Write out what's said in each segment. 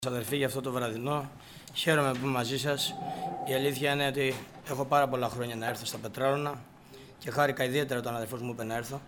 Αδερφοί, για αυτό το βραδινό χαίρομαι που είμαι μαζί σας. Η αλήθεια είναι ότι έχω πάρα πολλά χρόνια να έρθω στα Πετράρωνα και χάρηκα ιδιαίτερα όταν ο αδερφός μου είπε να έρθω.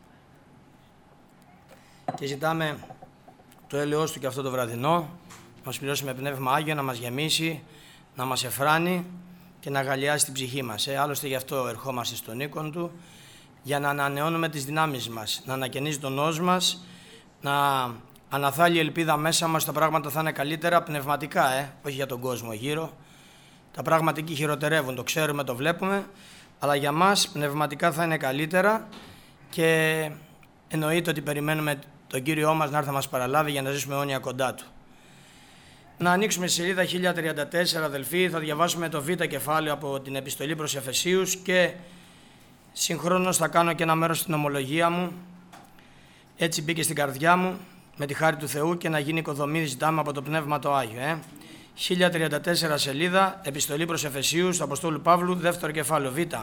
Και ζητάμε το έλεος του και αυτό το βραδινό να μας πληρώσει με πνεύμα Άγιο, να μας γεμίσει, να μας εφράνει και να αγαλιάσει την ψυχή μας. Άλλωστε γι' αυτό ερχόμαστε στον οίκον του, για να ανανεώνουμε τις δυνάμεις μας, να ανακαινίζει τον νόος μας, να αναθάλει η ελπίδα μέσα μας, τα πράγματα θα είναι καλύτερα πνευματικά, όχι για τον κόσμο γύρω. Τα πράγματα εκεί χειροτερεύουν, το ξέρουμε, το βλέπουμε, αλλά για μας πνευματικά θα είναι καλύτερα και εννοείται ότι περιμένουμε τον Κύριό μας να έρθει να μας παραλάβει για να ζήσουμε αιώνια κοντά Του. Να ανοίξουμε στη σελίδα 1034, αδελφοί, θα διαβάσουμε το β' κεφάλαιο από την επιστολή προς Εφεσίους και συγχρόνως θα κάνω και ένα μέρος στην ομολογία μου. Έτσι μπήκε στην καρδιά μου, με τη χάρη του Θεού, και να γίνει οικοδομή ζητάμε από το Πνεύμα το Άγιο. 1034 σελίδα, επιστολή προς Εφεσίους του Αποστόλου Παύλου, δεύτερο κεφάλαιο, β'.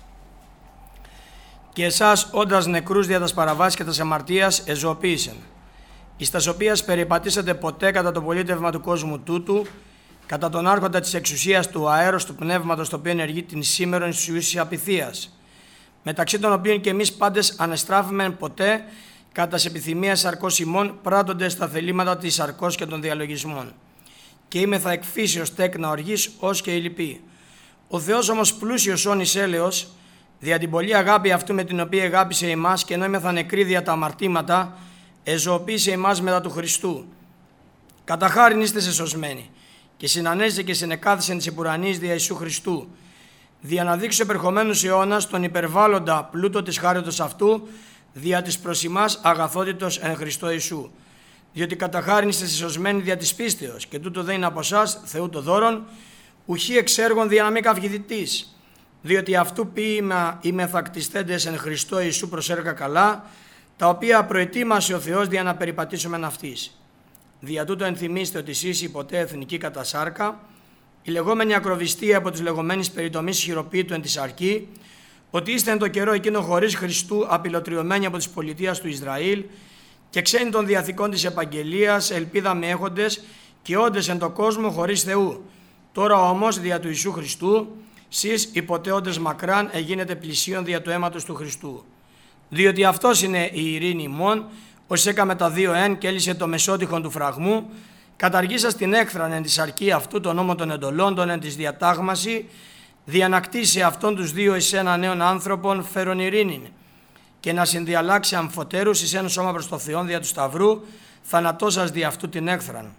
Και εσάς όντας νεκρούς δια τας παραβάσεις και τας αμαρτίας εζωοποίησεν, εις τας οποίας περιπατήσατε ποτέ κατά το πολίτευμα του κόσμου τούτου, κατά τον άρχοντα της εξουσίας του αέρος του πνεύματος, το οποίο ενεργεί την σήμερον εις ουσίους απειθίας, μεταξύ των οποίων και εμείς πάντες ανεστράφημεν ποτέ κατά τας επιθυμίας σαρκός ημών, πράττοντες τα θελήματα της σαρκός και των διαλογισμών. Και είμεθα εκ φύσεως τέκνα οργής ως και η λυπή. Ο Θεός όμως πλούσιος όν εις έλεος, δια την πολλή αγάπη αυτού με την οποία αγάπησε εμάς, και ενώ είμεθα νεκροί δια τα αμαρτήματα, εζωοποίησε εμάς μετά του Χριστού. Κατά χάριν είστε σεσωσμένοι, και συνανέζησε και συνεκάθισεν της επουρανής δια Ιησού Χριστού, δια να δείξει επερχομένους αιώνας τον υπερβάλλοντα πλούτο της χάριτος αυτού, δια της προς ημάς αγαθότητος εν Χριστώ Ιησού. Διότι κατά χάριν είστε σωσμένοι δια της πίστεως, και τούτο δεν είναι από εσάς, Θεού το δώρον, ουχή εξ έργων δια να μην καυγηθητής. Διότι αυτού ποίημα είμαι θακτιστέντες εν Χριστώ Ιησού προς έργα καλά, τα οποία προετοίμασε ο Θεός δια να περιπατήσουμε εν αυτής. Δια τούτο ενθυμίστε ότι εσείς ποτέ εθνική κατά σάρκα, η λεγόμενη ακροβιστία από τις λεγόμενες περιτομής χειροποίητου εν τη σαρκή, ότι είστε εν το καιρό εκείνο χωρίς Χριστού απειλοτριωμένοι από τις πολιτείας του Ισραήλ και ξένοι των διαθηκών της επαγγελίας, ελπίδα με έχοντες και όντες εν το κόσμο χωρίς Θεού. Τώρα όμως δια του Ιησού Χριστού, σεις υποτεόντες μακράν εγίνετε πλησίον δια του αίματος του Χριστού. Διότι αυτός είναι η ειρήνη ημών, ως έκαμε τα δύο εν και έλυσε το μεσότυχον του φραγμού, καταργήσας την έκθραν εν τη σαρκή αυτού των νόμων των εντολών, των εν της διατάγμαση, διανακτήσει αυτόν τους δύο εις έναν νέον άνθρωπον φέρον ειρήνην, και να συνδιαλλάξει αμφωτέρους εις ένα σώμα προς το Θεόν δια του Σταυρού, θανατώσας δι' αυτού την έκθραν.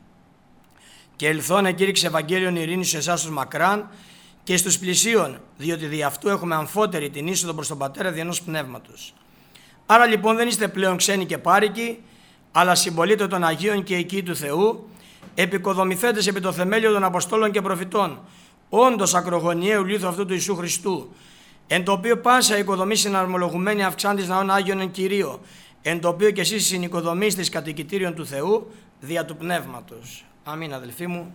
Και ελθόν εκήρυξε Ευαγγέλιον ειρήνης σε εσάς τους μακράν και στους πλησίων, διότι δι' αυτού έχουμε αμφότερη την είσοδο προς τον Πατέρα δι' ενός πνεύματος. Άρα λοιπόν δεν είστε πλέον ξένοι και πάρικοι, αλλά συμπολίτε των Αγίων και οικοί του Θεού, επικοδομηθέντες επί το θεμέλιο των Αποστόλων και Προφητών, όντως ακρογωνιαίου λίθου αυτού του Ιησού Χριστού, εν το οποίο πάσα οικοδομή συναρμολογουμένη αυξάντης ναών Άγιον εν Κυρίω, εν το οποίο και εσείς συνοικοδομήστης κατοικητήριον του Θεού δια του Πνεύματος. Αμήν, αδελφοί μου.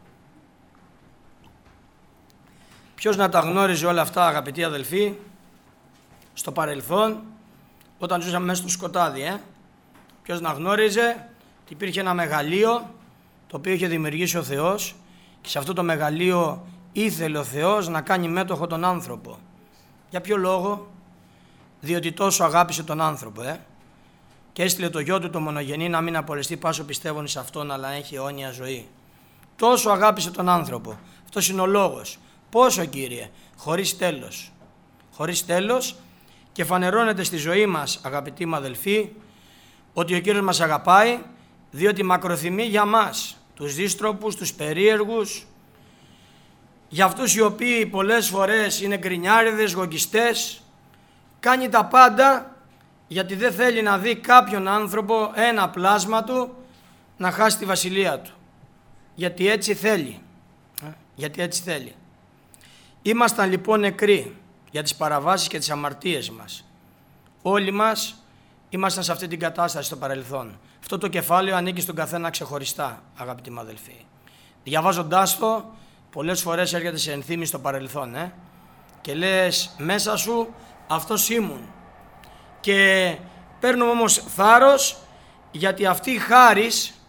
Ποιος να τα γνώριζε όλα αυτά, αγαπητοί αδελφοί, στο παρελθόν, όταν ζούσαμε μέσα στο σκοτάδι, Ποιος να γνώριζε ότι υπήρχε ένα μεγαλείο το οποίο είχε δημιουργήσει ο Θεός, και σε αυτό το μεγαλείο ήθελε ο Θεός να κάνει μέτοχο τον άνθρωπο. Για ποιο λόγο? Διότι τόσο αγάπησε τον άνθρωπο, και έστειλε το γιο του το μονογενή να μην απολεστεί πάσο πιστεύουν σε αυτόν, αλλά έχει αιώνια ζωή. Τόσο αγάπησε τον άνθρωπο. Αυτός είναι ο λόγος. Πόσο, Κύριε? Χωρίς τέλος. Χωρίς τέλος, και φανερώνεται στη ζωή μας, αγαπητοί μου αδελφοί, ότι ο Κύριος μας αγαπάει, διότι μακροθυμεί για μας, τους δύστροπους, τους περίεργους, για αυτούς οι οποίοι πολλές φορές είναι γκρινιάριδες, γογγιστές, κάνει τα πάντα γιατί δεν θέλει να δει κάποιον άνθρωπο, ένα πλάσμα του, να χάσει τη βασιλεία του. Γιατί έτσι θέλει. Γιατί έτσι θέλει. Ήμασταν λοιπόν νεκροί για τις παραβάσεις και τις αμαρτίες μας. Όλοι μας ήμασταν σε αυτή την κατάσταση στο παρελθόν. Αυτό το κεφάλαιο ανήκει στον καθένα ξεχωριστά, αγαπητοί μου αδελφοί. Διαβάζοντάς το, πολλές φορές έρχεται σε ενθύμηση στο παρελθόν, και λες μέσα σου αυτός ήμουν. Και παίρνουμε όμως θάρρος, γιατί αυτή η χάρις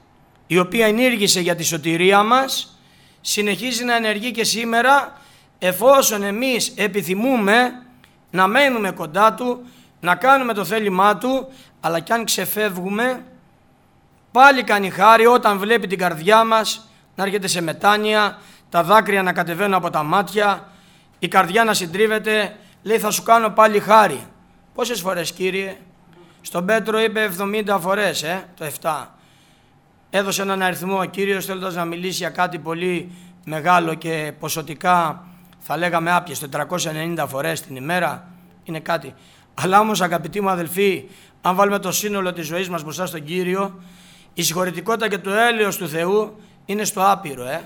η οποία ενήργησε για τη σωτηρία μας, συνεχίζει να ενεργεί και σήμερα, εφόσον εμείς επιθυμούμε να μένουμε κοντά Του, να κάνουμε το θέλημά Του, αλλά κι αν ξεφεύγουμε, πάλι κάνει χάρη όταν βλέπει την καρδιά μας να έρχεται σε μετάνοια, τα δάκρυα να κατεβαίνουν από τα μάτια, η καρδιά να συντρίβεται, λέει θα σου κάνω πάλι χάρη. Πόσες φορές, Κύριε? Στον Πέτρο είπε 70 φορές, το 7. Έδωσε έναν αριθμό ο Κύριος θέλοντας να μιλήσει για κάτι πολύ μεγάλο και ποσοτικά θα λέγαμε άπιες, 490 φορές την ημέρα, είναι κάτι. Αλλά όμως, αγαπητοί μου αδελφοί, αν βάλουμε το σύνολο της ζωής μας μπροστά στον Κύριο, η συγχωρητικότητα και το έλεος του Θεού είναι στο άπειρο.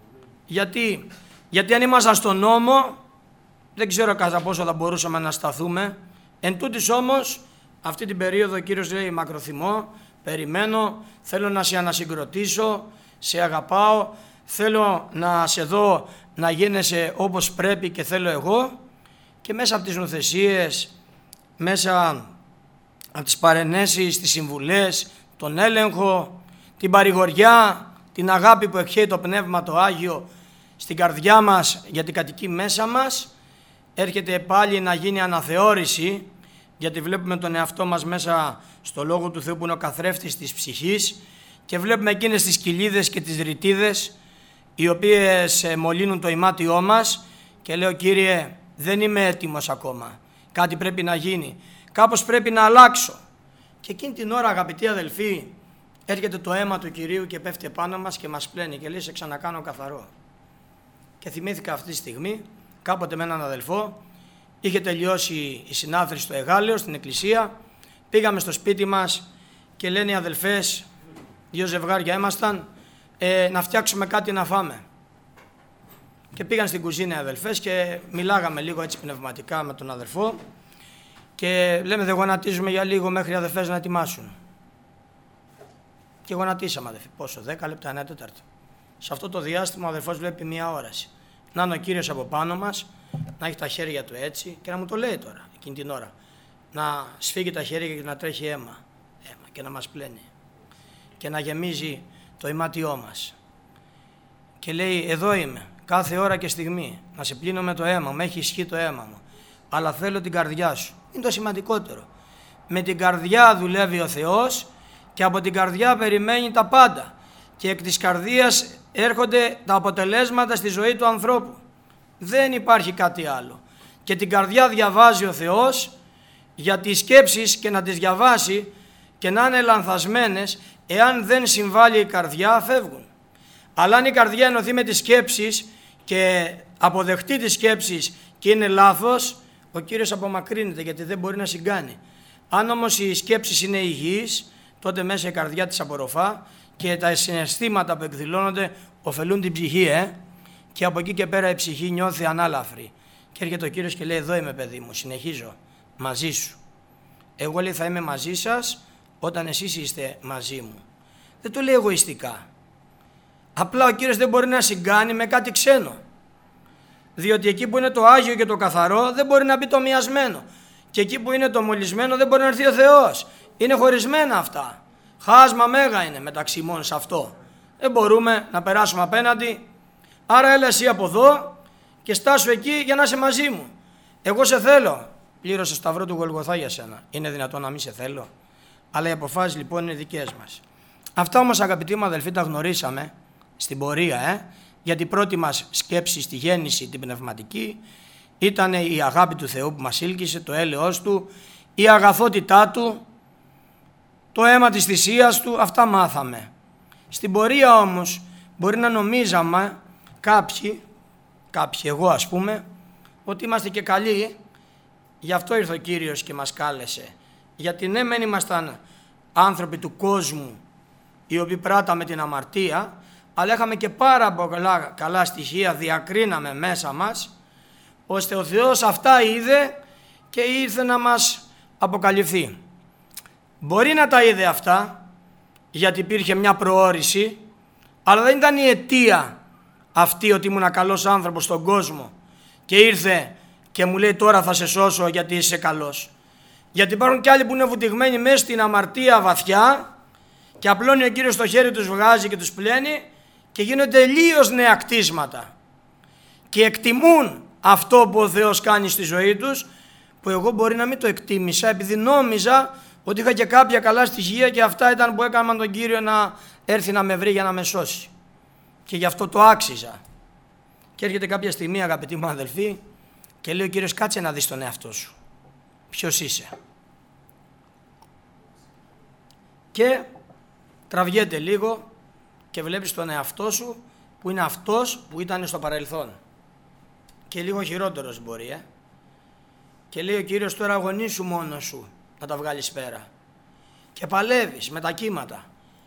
Γιατί αν ήμασταν στον νόμο, δεν ξέρω κατά πόσο θα μπορούσαμε να σταθούμε. Εν τούτης όμως, αυτή την περίοδο ο Κύριος λέει μακροθυμώ, περιμένω, θέλω να σε ανασυγκροτήσω, σε αγαπάω, θέλω να σε δω να γίνεσαι όπως πρέπει και θέλω εγώ, και μέσα από τις νοθεσίες, μέσα από τις παρενέσεις, τις συμβουλές, τον έλεγχο, την παρηγοριά, την αγάπη που εκχέει το Πνεύμα το Άγιο στην καρδιά μας γιατί κατοικεί μέσα μας, έρχεται πάλι να γίνει αναθεώρηση, γιατί βλέπουμε τον εαυτό μας μέσα στο Λόγο του Θεού που είναι ο καθρέφτης της ψυχής και βλέπουμε εκείνες τις κοιλίδες και τις ρητίδες οι οποίες μολύνουν το ημάτιό μας και λέω Κύριε δεν είμαι έτοιμος ακόμα, κάτι πρέπει να γίνει, κάπως πρέπει να αλλάξω. Και εκείνη την ώρα, αγαπητοί αδελφοί, έρχεται το αίμα του Κυρίου και πέφτει επάνω μας και μας πλένει και λέει σε ξανακάνω καθαρό. Και θυμήθηκα αυτή τη στιγμή κάποτε με έναν αδελφό, είχε τελειώσει η συνάθρηση στο Εγάλεο στην εκκλησία, πήγαμε στο σπίτι μας και λένε οι αδελφές, 2 ζευγάρια ήμασταν, να φτιάξουμε κάτι να φάμε. Και πήγαν στην κουζίνα οι αδελφές και μιλάγαμε λίγο έτσι πνευματικά με τον αδελφό και λέμε δεν γονατίζουμε για λίγο μέχρι οι αδελφές να ετοιμάσουν. Και γονατίσαμε αδελφοί, πόσο, 10 λεπτά, 1 τέταρτο. Σε αυτό το διάστημα ο αδελφός βλέπει μία όραση. Να είναι ο Κύριος από πάνω μας, να έχει τα χέρια του έτσι και να μου το λέει τώρα εκείνη την ώρα. Να σφίγγει τα χέρια και να τρέχει αίμα και να μας πλένει και να γεμίζει το ημάτιό μας. Και λέει εδώ είμαι, κάθε ώρα και στιγμή, να σε πλύνω με το αίμα μου, έχει ισχύ το αίμα μου, αλλά θέλω την καρδιά σου. Είναι το σημαντικότερο. Με την καρδιά δουλεύει ο Θεός και από την καρδιά περιμένει τα πάντα. Και εκ της καρδίας έρχονται τα αποτελέσματα στη ζωή του ανθρώπου. Δεν υπάρχει κάτι άλλο. Και την καρδιά διαβάζει ο Θεός για τις σκέψεις και να τις διαβάσει και να είναι λανθασμένες, εάν δεν συμβάλλει η καρδιά φεύγουν. Αλλά αν η καρδιά ενωθεί με τις σκέψεις και αποδεχτεί τις σκέψεις και είναι λάθος, ο Κύριος απομακρύνεται γιατί δεν μπορεί να συγκάνει. Αν όμως οι σκέψεις είναι υγιείς, τότε μέσα η καρδιά της απορροφά και τα συναισθήματα που εκδηλώνονται ωφελούν την ψυχή και από εκεί και πέρα η ψυχή νιώθει ανάλαφρη. Και έρχεται ο Κύριος και λέει εδώ είμαι παιδί μου, συνεχίζω μαζί σου. Εγώ λέει θα είμαι μαζί σας όταν εσείς είστε μαζί μου. Δεν το λέει εγωιστικά. Απλά ο Κύριος δεν μπορεί να συγκάνει με κάτι ξένο. Διότι εκεί που είναι το Άγιο και το καθαρό δεν μπορεί να μπει το μοιασμένο. Και εκεί που είναι το μολυσμένο δεν μπορεί να έρθει ο Θεός. Είναι χωρισμένα αυτά. Χάσμα μέγα είναι μεταξύ μόνο σε αυτό. Δεν μπορούμε να περάσουμε απέναντι. Άρα έλα εσύ από εδώ και στάσου εκεί για να είσαι μαζί μου. Εγώ σε θέλω. Πλήρωσε σταυρό του Γολγοθά για σένα. Είναι δυνατόν να μην σε θέλω? Αλλά οι αποφάσεις λοιπόν είναι δικές μας. Αυτά όμως αγαπητοί μου αδελφοί τα γνωρίσαμε στην πορεία. Γιατί η πρώτη μας σκέψη στη γέννηση την πνευματική ήταν η αγάπη του Θεού που μας ήλκησε, το έλεος Του, η αγαθότητά Του, το αίμα της θυσίας Του, αυτά μάθαμε. Στην πορεία όμως μπορεί να νομίζαμε κάποιοι, εγώ ας πούμε, ότι είμαστε και καλοί, γι' αυτό ήρθε ο Κύριος και μας κάλεσε. Γιατί ναι μεν ήμασταν άνθρωποι του κόσμου, οι οποίοι πράταμε την αμαρτία, αλλά είχαμε και πάρα πολλά καλά στοιχεία, διακρίναμε μέσα μας, ώστε ο Θεός αυτά είδε και ήρθε να μας αποκαλυφθεί. Μπορεί να τα είδε αυτά, γιατί υπήρχε μια προώρηση, αλλά δεν ήταν η αιτία αυτή ότι ήμουν καλός άνθρωπος στον κόσμο και ήρθε και μου λέει τώρα θα σε σώσω γιατί είσαι καλός. Γιατί υπάρχουν και άλλοι που είναι βουτυγμένοι μέσα στην αμαρτία βαθιά και απλώνει ο Κύριος το χέρι, τους βγάζει και τους πλένει και γίνονται τελείως νέα κτίσματα και εκτιμούν αυτό που ο Θεός κάνει στη ζωή τους, που εγώ μπορεί να μην το εκτίμησα επειδή νόμιζα ότι είχα και κάποια καλά στοιχεία και αυτά ήταν που έκαναν τον Κύριο να έρθει να με βρει για να με σώσει και γι' αυτό το άξιζα. Και έρχεται κάποια στιγμή, αγαπητοί μου αδελφοί, και λέει ο Κύριος, κάτσε να δεις τον εαυτό σου, ποιος είσαι. Και τραβιέται λίγο και βλέπεις τον εαυτό σου που είναι αυτός που ήταν στο παρελθόν και λίγο χειρότερος μπορεί, Και λέει ο Κύριος, τώρα αγωνίσου μόνος σου να τα βγάλεις πέρα και παλεύεις με τα κύματα,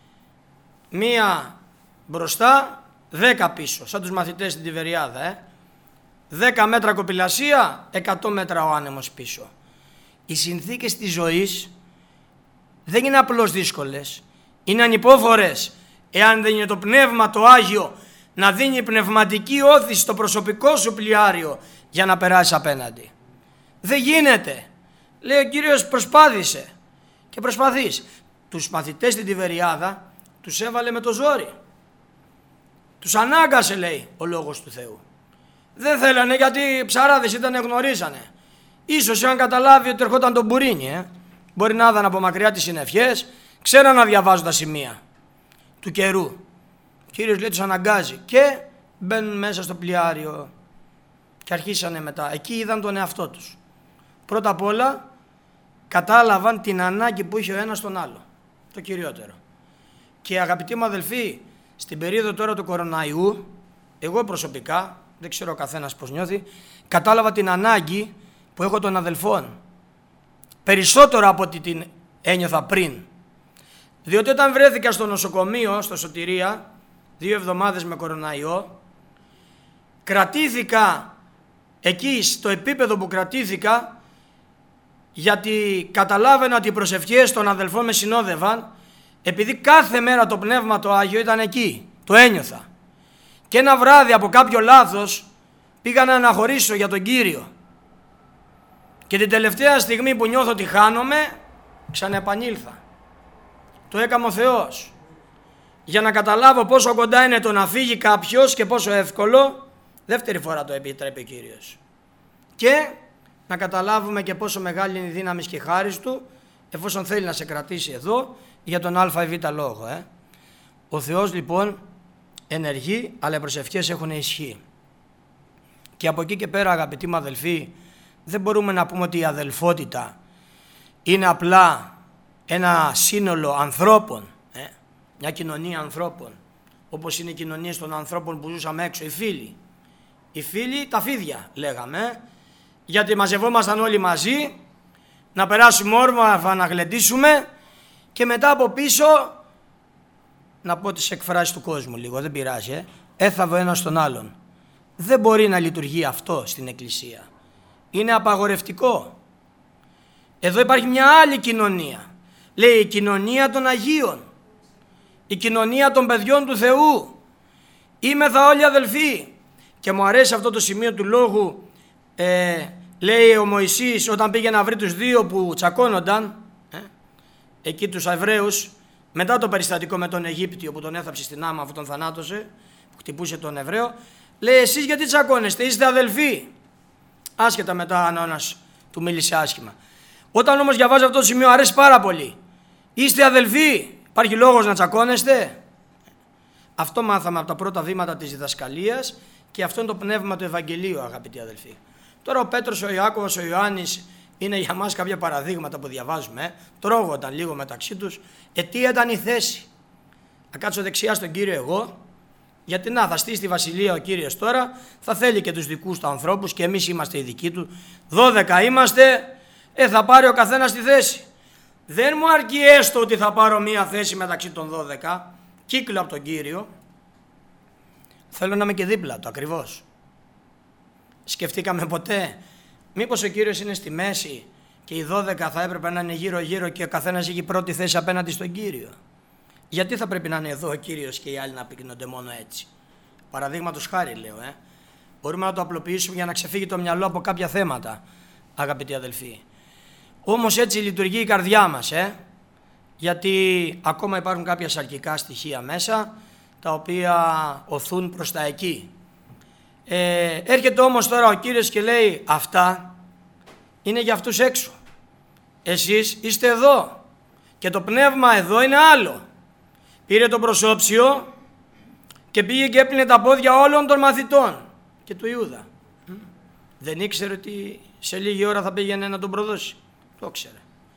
1 μπροστά, 10 πίσω, σαν τους μαθητές στην Τιβεριάδα, 10 μέτρα κοπηλασία, 100 μέτρα ο άνεμος πίσω. Οι συνθήκες της ζωής δεν είναι απλώς δύσκολες, είναι ανυπόφορες, εάν δεν είναι το Πνεύμα το Άγιο να δίνει πνευματική όθηση στο προσωπικό σου πλοιάριο για να περάσεις απέναντι. Δεν γίνεται. Λέει ο Κύριος, προσπάθησε και προσπαθείς. Τους μαθητές στην Τιβεριάδα τους έβαλε με το ζόρι. Τους ανάγκασε, λέει ο Λόγος του Θεού. Δεν θέλανε γιατί οι ψαράδες ήταν, γνωρίζανε. Ίσως αν καταλάβει ότι ερχόταν τον μπουρίνι, μπορεί να είδαν από μακριά τις συννεφιές, ξέραν να διαβάζουν τα σημεία του καιρού. Ο Κύριος λέει τους αναγκάζει και μπαίνουν μέσα στο πλοιάριο και αρχίσανε μετά. Εκεί είδαν τον εαυτό τους. Πρώτα απ' όλα κατάλαβαν την ανάγκη που είχε ο ένας τον άλλο, το κυριότερο. Και αγαπητοί μου αδελφοί, στην περίοδο τώρα του κοροναϊού, εγώ προσωπικά, δεν ξέρω ο καθένας πώς νιώθει, κατάλαβα την ανάγκη που έχω των αδελφών, περισσότερο από ό,τι την ένιωθα πριν. Διότι όταν βρέθηκα στο νοσοκομείο, στο Σωτηρία, 2 εβδομάδες με κοροναϊό, κρατήθηκα εκεί στο επίπεδο που κρατήθηκα, γιατί καταλάβαινα ότι οι προσευχές των αδελφών με συνόδευαν, επειδή κάθε μέρα το Πνεύμα το Άγιο ήταν εκεί, το ένιωθα. Και ένα βράδυ από κάποιο λάθος πήγα να αναχωρήσω για τον Κύριο. Και την τελευταία στιγμή που νιώθω ότι χάνομαι, ξαναεπανήλθα. Το έκαμε ο Θεός. Για να καταλάβω πόσο κοντά είναι το να φύγει κάποιος και πόσο εύκολο, δεύτερη φορά το επιτρέπει ο Κύριος. Και να καταλάβουμε και πόσο μεγάλη είναι η δύναμη και η χάρις Του, εφόσον θέλει να σε κρατήσει εδώ για τον α ή β λόγο. Ο Θεός λοιπόν ενεργεί, αλλά οι προσευχές έχουν ισχύ. Και από εκεί και πέρα, αγαπητοί μου αδελφοί, δεν μπορούμε να πούμε ότι η αδελφότητα είναι απλά ένα σύνολο ανθρώπων, μια κοινωνία ανθρώπων, όπως είναι οι κοινωνίες των ανθρώπων που ζούσαμε έξω, οι φίλοι. Οι φίλοι, τα φίδια λέγαμε, γιατί μαζευόμασταν όλοι μαζί, να περάσουμε όρμα, να γλεντήσουμε και μετά από πίσω, να πω τις εκφράσεις του κόσμου λίγο, δεν πειράζει, έθαβε ο ένας τον άλλον. Δεν μπορεί να λειτουργεί αυτό στην Εκκλησία. Είναι απαγορευτικό. Εδώ υπάρχει μια άλλη κοινωνία. Λέει η κοινωνία των Αγίων. Η κοινωνία των παιδιών του Θεού. Είμεθα όλοι αδελφοί. Και μου αρέσει αυτό το σημείο του λόγου. Λέει ο Μωυσής όταν πήγε να βρει τους 2 που τσακώνονταν, εκεί τους Εβραίους, μετά το περιστατικό με τον Αιγύπτιο που τον έθαψε στην άμα αφού τον θανάτωσε, που χτυπούσε τον Εβραίο, λέει εσείς γιατί τσακώνεστε, είστε αδελφοί. Άσχετα μετά αν ο ένας του μίλησε άσχημα. Όταν όμως διαβάζει αυτό το σημείο αρέσει πάρα πολύ. Είστε αδελφοί, υπάρχει λόγος να τσακώνεστε. Αυτό μάθαμε από τα πρώτα βήματα της διδασκαλίας και αυτό είναι το πνεύμα του Ευαγγελίου, αγαπητοί αδελφοί. Τώρα ο Πέτρος, ο Ιάκωβος, ο Ιωάννης είναι για μας κάποια παραδείγματα που διαβάζουμε. Τρώγονταν λίγο μεταξύ τους. Τι ήταν η θέση. Να κάτσω δεξιά στον Κύριο εγώ, γιατί να θα στήσει τη βασιλεία ο Κύριος τώρα, θα θέλει και τους δικούς του ανθρώπους και εμείς είμαστε οι δικοί του. 12 είμαστε, θα πάρει ο καθένας τη θέση. Δεν μου αρκεί έστω ότι θα πάρω μία θέση μεταξύ των 12, κύκλο από τον Κύριο. Θέλω να είμαι και δίπλα του ακριβώς. Σκεφτήκαμε ποτέ, μήπως ο Κύριος είναι στη μέση και οι 12 θα έπρεπε να είναι γύρω-γύρω και ο καθένας έχει πρώτη θέση απέναντι στον Κύριο. Γιατί θα πρέπει να είναι εδώ ο Κύριος και οι άλλοι να πυκνώνται μόνο έτσι. Παραδείγματος χάρη λέω. Μπορούμε να το απλοποιήσουμε για να ξεφύγει το μυαλό από κάποια θέματα, αγαπητοί αδελφοί. Όμως έτσι λειτουργεί η καρδιά μας. γιατί ακόμα υπάρχουν κάποια σαρκικά στοιχεία μέσα, τα οποία οθούν προς τα εκεί. Έρχεται όμως τώρα ο Κύριος και λέει, αυτά είναι για αυτούς έξω. Εσείς είστε εδώ και το πνεύμα εδώ είναι άλλο. Πήρε το προσώψιο και πήγε και έπλυνε τα πόδια όλων των μαθητών και του Ιούδα. Δεν ήξερε ότι σε λίγη ώρα θα πήγαινε να τον προδώσει. Το ήξερε.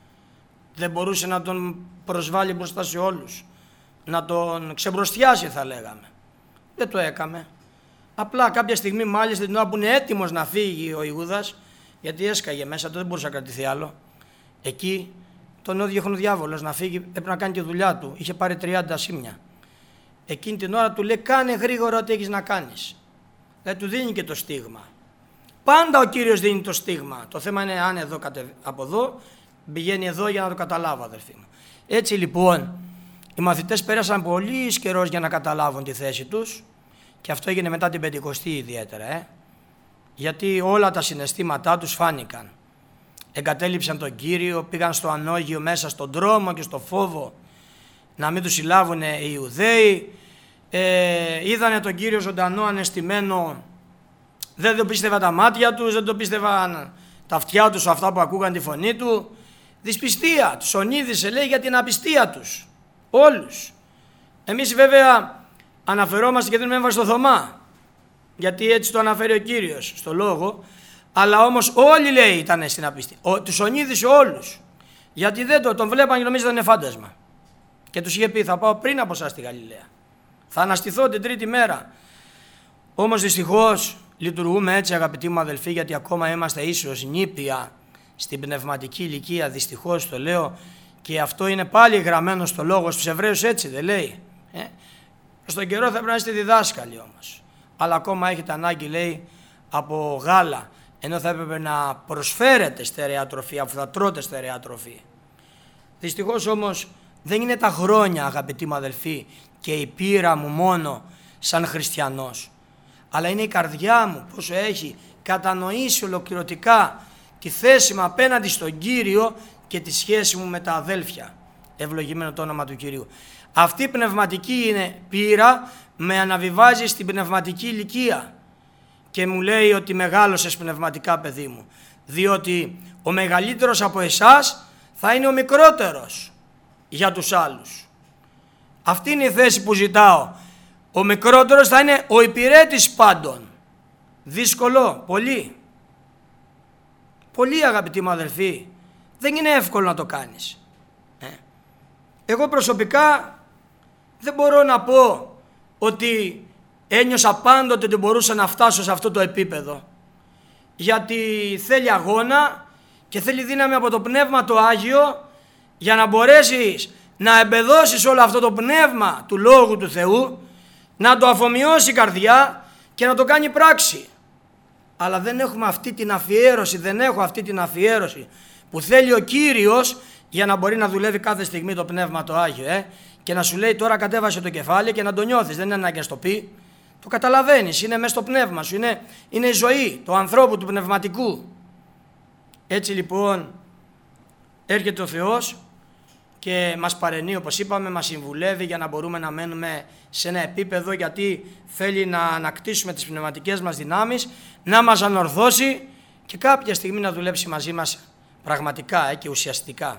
Δεν μπορούσε να τον προσβάλλει μπροστά σε όλους, να τον ξεμπροστιάσει θα λέγαμε. Δεν το έκαμε. Απλά κάποια στιγμή, μάλιστα την ώρα που είναι έτοιμος να φύγει ο Ιούδας, γιατί έσκαγε μέσα, δεν μπορούσε να κρατηθεί άλλο, εκεί τον έδιωχνε ο διάβολος να φύγει, έπρεπε να κάνει τη δουλειά του, είχε πάρει 30 σήμια. Εκείνη την ώρα του λέει, κάνε γρήγορα ό,τι έχεις να κάνεις. Δηλαδή του δίνει και το στίγμα. Πάντα ο Κύριος δίνει το στίγμα. Το θέμα είναι αν εδώ από εδώ, πηγαίνει εδώ για να το καταλάβω, αδερφοί μου. Έτσι λοιπόν, οι μαθητές πέρασαν πολύ καιρός για να καταλάβουν τη θέση τους, και αυτό έγινε μετά την Πεντηκοστή ιδιαίτερα, γιατί όλα τα συναισθήματά τους φάνηκαν. Εγκατέλειψαν τον Κύριο, πήγαν στο ανώγειο μέσα στον τρόμο και στο φόβο να μην τους συλλάβουν οι Ιουδαίοι, είδανε τον Κύριο ζωντανό, αναισθημένο, δεν το πίστευαν τα μάτια τους, δεν το πίστευαν τα αυτιά τους, αυτά που ακούγαν τη φωνή του. Δυσπιστία, τους ονείδησε λέει για την απιστία τους, όλους. Εμείς βέβαια αναφερόμαστε και δίνουμε έμφαση στο Θωμά, γιατί έτσι το αναφέρει ο Κύριος στο λόγο, αλλά όμως όλοι λέει ήταν στην απιστία, τους ονείδησε όλους, γιατί δεν τον βλέπαν και νομίζαν ήταν φάντασμα. Και τους είχε πει, θα πάω πριν από εσάς στη Γαλιλαία, θα αναστηθώ την τρίτη μέρα. Όμως δυστυχώς λειτουργούμε έτσι, αγαπητοί μου αδελφοί, γιατί ακόμα είμαστε ίσως νήπια στην πνευματική ηλικία, δυστυχώς το λέω, και αυτό είναι πάλι γραμμένο στο λόγο στους Εβραίους, έτσι δεν λέει. Στον καιρό θα πρέπει να είστε διδάσκαλοι όμως, αλλά ακόμα έχετε ανάγκη, λέει, από γάλα, ενώ θα έπρεπε να προσφέρετε στερεά τροφή, αφού θα τρώτε στερεά τροφή. Δυστυχώς όμως δεν είναι τα χρόνια, αγαπητοί μου αδελφοί, και η πείρα μου μόνο σαν χριστιανός, αλλά είναι η καρδιά μου πόσο έχει κατανοήσει ολοκληρωτικά τη θέση μου απέναντι στον Κύριο και τη σχέση μου με τα αδέλφια. Ευλογημένο το όνομα του Κυρίου. Αυτή η πνευματική είναι πείρα, με αναβιβάζει στην πνευματική ηλικία και μου λέει ότι μεγάλωσες πνευματικά, παιδί μου, διότι ο μεγαλύτερος από εσάς θα είναι ο μικρότερος για τους άλλους. Αυτή είναι η θέση που ζητάω. Ο μικρότερος θα είναι ο υπηρέτης πάντων. Δύσκολο, πολύ. Πολύ, αγαπητοί μου αδελφοί. Δεν είναι εύκολο να το κάνεις. Εγώ προσωπικά δεν μπορώ να πω ότι ένιωσα πάντοτε ότι μπορούσα να φτάσω σε αυτό το επίπεδο. Γιατί θέλει αγώνα και θέλει δύναμη από το Πνεύμα το Άγιο για να μπορέσεις να εμπεδώσεις όλο αυτό το πνεύμα του Λόγου του Θεού, να το αφομοιώσει η καρδιά και να το κάνει πράξη. Αλλά δεν έχουμε αυτή την αφιέρωση, δεν έχω αυτή την αφιέρωση που θέλει ο Κύριος για να μπορεί να δουλεύει κάθε στιγμή το Πνεύμα το Άγιο, και να σου λέει τώρα κατέβασε το κεφάλι και να το νιώθεις, δεν είναι ανάγκη να το πει, το καταλαβαίνεις, είναι μέσα στο πνεύμα σου, είναι η ζωή του ανθρώπου, του πνευματικού. Έτσι λοιπόν έρχεται ο Θεός και μας παρενεί, όπως είπαμε, μας συμβουλεύει για να μπορούμε να μένουμε σε ένα επίπεδο, γιατί θέλει να ανακτήσουμε τις πνευματικές μας δυνάμεις, να μας ανορθώσει και κάποια στιγμή να δουλέψει μαζί μας πραγματικά και ουσιαστικά,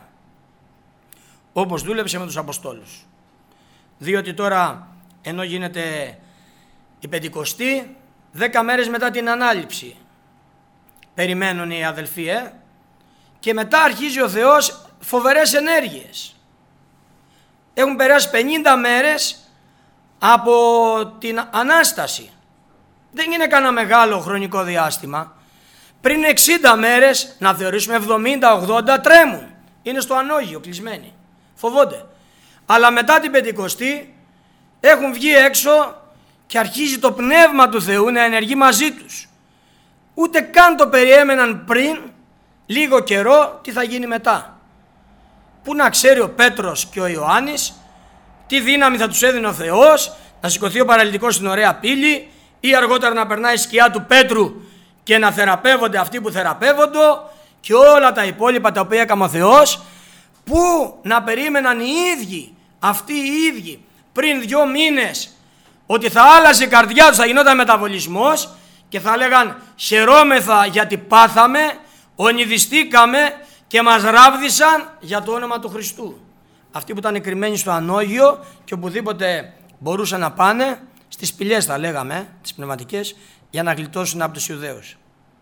όπως δούλεψε με τους Αποστόλους. Διότι τώρα, ενώ γίνεται η Πεντηκοστή, 10 μέρες μετά την Ανάληψη περιμένουν οι αδελφοί, και μετά αρχίζει ο Θεός φοβερές ενέργειες. Έχουν περάσει 50 μέρες από την Ανάσταση. Δεν είναι κανένα μεγάλο χρονικό διάστημα. Πριν 60 μέρες, να θεωρήσουμε 70-80, τρέμουν. Είναι στο ανώγειο κλεισμένοι. Φοβόνται. Αλλά μετά την Πεντηκοστή έχουν βγει έξω και αρχίζει το Πνεύμα του Θεού να ενεργεί μαζί τους. Ούτε καν το περιέμεναν πριν λίγο καιρό τι θα γίνει μετά. Πού να ξέρει ο Πέτρος και ο Ιωάννης τι δύναμη θα τους έδινε ο Θεός να σηκωθεί ο παραλυτικός στην ωραία πύλη, ή αργότερα να περνάει η σκιά του Πέτρου και να θεραπεύονται αυτοί που θεραπεύονται, και όλα τα υπόλοιπα τα οποία έκαμε ο Θεός. Πού να περίμεναν οι ίδιοι, αυτοί οι ίδιοι, πριν 2 μήνες, ότι θα άλλαζε η καρδιά τους, θα γινόταν μεταβολισμός και θα λέγαν χαιρόμεθα γιατί πάθαμε, ονειδιστήκαμε και μας ράβδισαν για το όνομα του Χριστού. Αυτοί που ήταν κρυμμένοι στο ανώγειο και οπουδήποτε μπορούσαν να πάνε, στις σπηλιές θα λέγαμε, τις πνευματικές, για να γλιτώσουν από τους Ιουδαίους.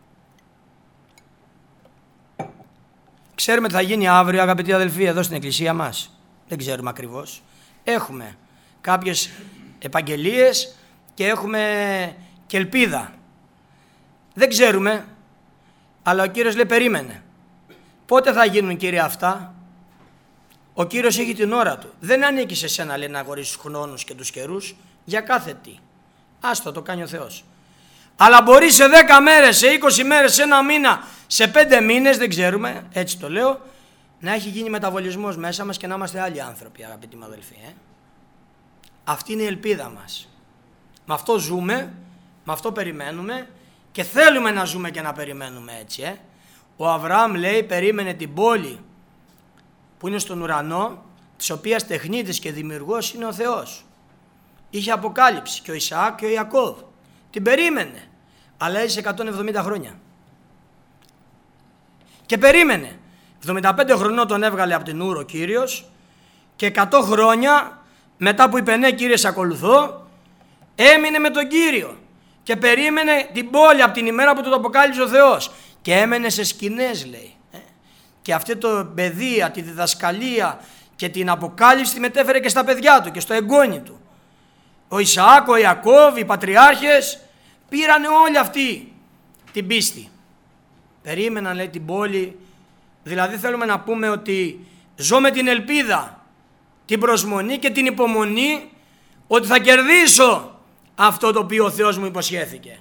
Ξέρουμε τι θα γίνει αύριο, αγαπητοί αδελφοί, εδώ στην εκκλησία μας. Δεν ξέρουμε ακριβώς. Έχουμε κάποιες επαγγελίες και έχουμε και ελπίδα. Δεν ξέρουμε, αλλά ο Κύριος λέει περίμενε. Πότε θα γίνουν, Κύριε, αυτά? Ο Κύριος έχει την ώρα του. Δεν ανήκει σε σένα, λέει, να αγορίσεις τους χρόνους και τους καιρούς για κάθε τι. Άστο, το κάνει ο Θεός. Αλλά μπορεί σε 10 μέρες, σε 20 μέρες, σε 1 μήνα, σε 5 μήνες, δεν ξέρουμε, έτσι το λέω, να έχει γίνει μεταβολισμός μέσα μας και να είμαστε άλλοι άνθρωποι, αγαπητοί μου αδελφοί. Αυτή είναι η ελπίδα μας. Με αυτό ζούμε, με αυτό περιμένουμε και θέλουμε να ζούμε και να περιμένουμε έτσι. Ο Αβραάμ, λέει, περίμενε την πόλη που είναι στον ουρανό, της οποίας τεχνίτης και δημιουργός είναι ο Θεός. Είχε αποκάλυψη και ο Ισαάκ και ο Ιακώβ. Την περίμενε, αλλά έζησε 170 χρόνια. Και περίμενε. 75 χρονών τον έβγαλε από την Ούρο ο Κύριος και 100 χρόνια μετά που είπε ναι, Κύριε, σε ακολουθώ, έμεινε με τον Κύριο και περίμενε την πόλη από την ημέρα που του το αποκάλυψε ο Θεός και έμενε σε σκηνές, λέει. Και αυτή το παιδεία, τη διδασκαλία και την αποκάλυψη τη μετέφερε και στα παιδιά του και στο εγγόνι του. Ο Ισαάκ, ο Ιακώβ, οι πατριάρχες πήρανε όλοι αυτοί την πίστη. Περίμεναν, λέει, την πόλη. Δηλαδή θέλουμε να πούμε ότι ζω με την ελπίδα, την προσμονή και την υπομονή ότι θα κερδίσω αυτό το οποίο ο Θεός μου υποσχέθηκε.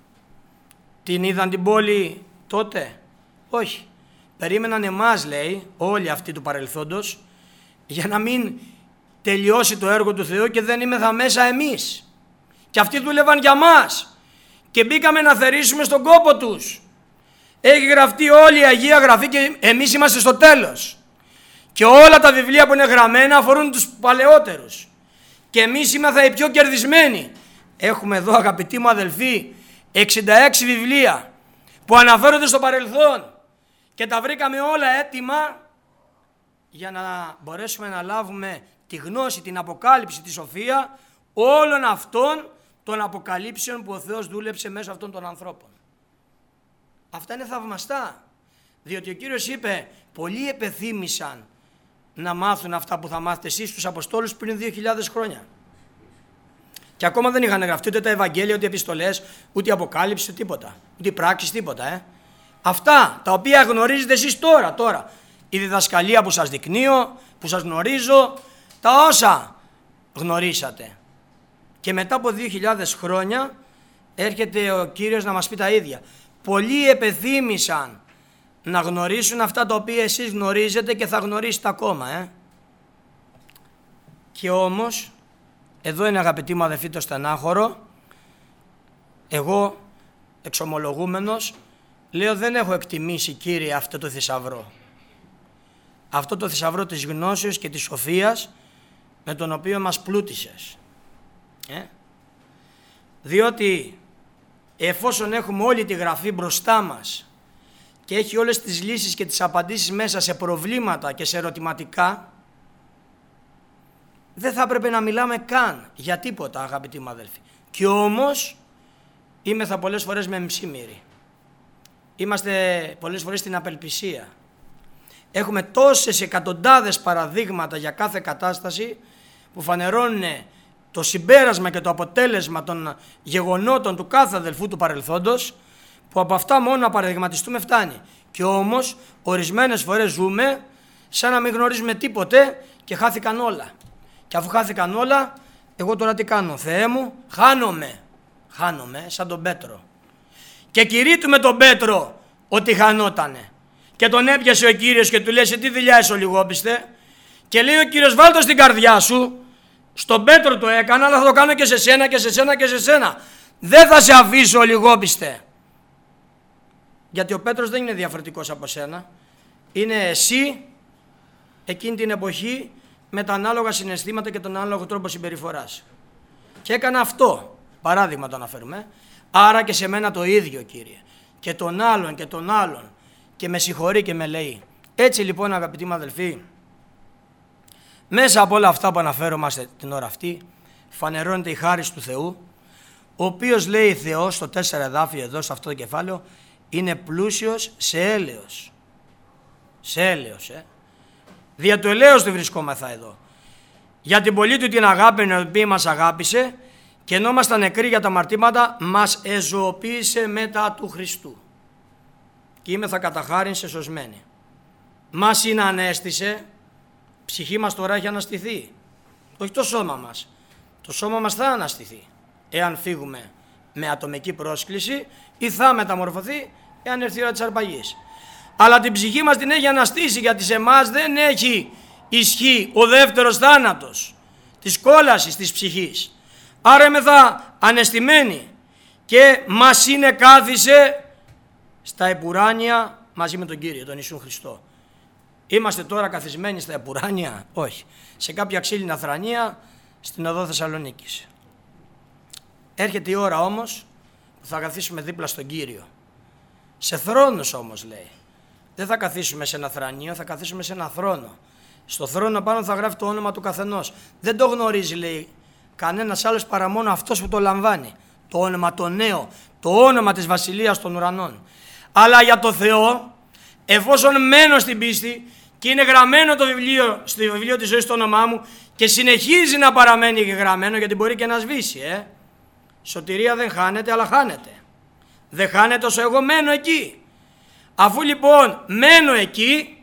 Την είδαν την πόλη τότε? Όχι. Περίμεναν εμάς, λέει, όλοι αυτοί του παρελθόντος, για να μην τελειώσει το έργο του Θεού και δεν είμεθα μέσα εμείς. Και αυτοί δούλευαν για μας και μπήκαμε να θερήσουμε στον κόπο τους. Έχει γραφτεί όλη η Αγία Γραφή και εμείς είμαστε στο τέλος. Και όλα τα βιβλία που είναι γραμμένα αφορούν τους παλαιότερους. Και εμείς είμαστε οι πιο κερδισμένοι. Έχουμε εδώ, αγαπητοί μου αδελφοί, 66 βιβλία που αναφέρονται στο παρελθόν. Και τα βρήκαμε όλα έτοιμα για να μπορέσουμε να λάβουμε τη γνώση, την αποκάλυψη, τη σοφία όλων αυτών των αποκαλύψεων που ο Θεός δούλεψε μέσω αυτών των ανθρώπων. Αυτά είναι θαυμαστά, διότι ο Κύριος είπε πολλοί επεθύμησαν να μάθουν αυτά που θα μάθετε εσείς τους Αποστόλους πριν 2.000 χρόνια. Και ακόμα δεν είχαν γραφτεί ούτε τα Ευαγγέλια, ούτε οι επιστολές, ούτε η Αποκάλυψη, ούτε τίποτα, ούτε οι πράξεις, τίποτα. Αυτά τα οποία γνωρίζετε εσείς τώρα. Η διδασκαλία που σας δεικνύω, που σας γνωρίζω, τα όσα γνωρίσατε. Και μετά από 2.000 χρόνια έρχεται ο Κύριος να μας πει τα ίδια. Πολλοί επεθύμησαν να γνωρίσουν αυτά τα οποία εσείς γνωρίζετε και θα γνωρίσετε ακόμα. Και όμως, εδώ είναι, αγαπητοί μου αδελφοί, το στενάχωρο. Εγώ, εξομολογούμενος, λέω δεν έχω εκτιμήσει, Κύριε, αυτό το θησαυρό. Αυτό το θησαυρό της γνώσεως και της σοφίας με τον οποίο μας πλούτησες. Διότι εφόσον έχουμε όλη τη Γραφή μπροστά μας και έχει όλες τις λύσεις και τις απαντήσεις μέσα σε προβλήματα και σε ερωτηματικά, δεν θα έπρεπε να μιλάμε καν για τίποτα, αγαπητοί μου αδέλφοι. Και όμως είμεθα πολλές φορές με μψήμυρη. Είμαστε πολλές φορές στην απελπισία. Έχουμε τόσες εκατοντάδες παραδείγματα για κάθε κατάσταση που φανερώνουν το συμπέρασμα και το αποτέλεσμα των γεγονότων του κάθε αδελφού του παρελθόντος, που από αυτά μόνο να παραδειγματιστούμε φτάνει. Και όμως ορισμένες φορές ζούμε σαν να μην γνωρίζουμε τίποτε και χάθηκαν όλα. Και αφού χάθηκαν όλα, εγώ τώρα τι κάνω? Θεέ μου, χάνομαι σαν τον Πέτρο. Και κηρύττουμε τον Πέτρο ότι χανότανε. Και τον έπιασε ο Κύριος και του λέει: σε τι δουλειά είσαι, ολιγόπιστε? Και λέει ο Κύριος: βάλ' το στην καρδιά σου. Στον Πέτρο το έκανα, αλλά θα το κάνω και σε σένα και σε σένα και σε σένα. Δεν θα σε αφήσω, ολιγόπιστε. Γιατί ο Πέτρος δεν είναι διαφορετικός από σένα. Είναι εσύ εκείνη την εποχή με τα ανάλογα συναισθήματα και τον ανάλογο τρόπο συμπεριφοράς. Και έκανα αυτό, παράδειγμα το αναφέρουμε, άρα και σε μένα το ίδιο, Κύριε, και τον άλλον και τον άλλον, και με συγχωρεί και με λέει. Έτσι λοιπόν, αγαπητοί μου αδελφοί, μέσα από όλα αυτά που αναφέρομαστε την ώρα αυτή, φανερώνεται η χάρις του Θεού, ο οποίος, λέει Θεός στο 4 εδάφιο εδώ σε αυτό το κεφάλαιο, είναι πλούσιος σε έλεος. Σε έλεος, Δια του ελέος του βρισκόμεθα εδώ. Για την πολύ του την αγάπη, την οποία μας αγάπησε, και ενώ ήμασταν νεκροί για τα αμαρτήματα, μας εζωοποίησε μετά του Χριστού. Και είμεθα κατά χάριν σε σωσμένοι. Μας συνανέστησε, ψυχή μας τώρα έχει αναστηθεί. Όχι το σώμα μας. Το σώμα μας θα αναστηθεί, εάν φύγουμε με ατομική πρόσκληση, ή θα μεταμορφωθεί, εάν έρθει η ώρα της αρπαγής. Αλλά την ψυχή μας την έχει αναστήσει, γιατί σε εμάς δεν έχει ισχύ ο δεύτερος θάνατος της κόλασης της ψυχής. Άρα είμεθα ανεστημένοι και μας συνεκάθισε στα επουράνια μαζί με τον Κύριο, τον Ιησού Χριστό. Είμαστε τώρα καθισμένοι στα επουράνια? Όχι. Σε κάποια ξύλινα θρανία στην οδό Θεσσαλονίκης. Έρχεται η ώρα όμως που θα καθίσουμε δίπλα στον Κύριο. Σε θρόνους όμως, λέει. Δεν θα καθίσουμε σε ένα θρανίο, θα καθίσουμε σε ένα θρόνο. Στο θρόνο πάνω θα γράφει το όνομα του καθενός. Δεν το γνωρίζει, λέει, κανένας άλλος παρά μόνο αυτός που το λαμβάνει. Το όνομα το νέο, το όνομα της Βασιλείας των Ουρανών. Αλλά για το Θεό, εφόσον μένω στην πίστη και είναι γραμμένο το βιβλίο, στο βιβλίο της ζωής το όνομά μου, και συνεχίζει να παραμένει γραμμένο, γιατί μπορεί και να σβήσει, Σωτηρία δεν χάνεται, αλλά χάνεται. Δεν χάνεται όσο εγώ μένω εκεί. Αφού λοιπόν μένω εκεί,